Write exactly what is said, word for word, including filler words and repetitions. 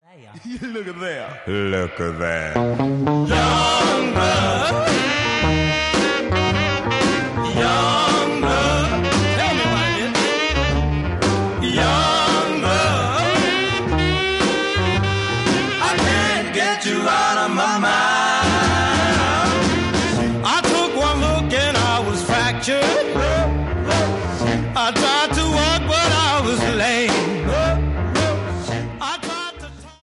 Look at that. Look at that. Young blood. Young blood. Tell me about this. Young blood. I can't get you out of my mind. I took one look and I was fractured. I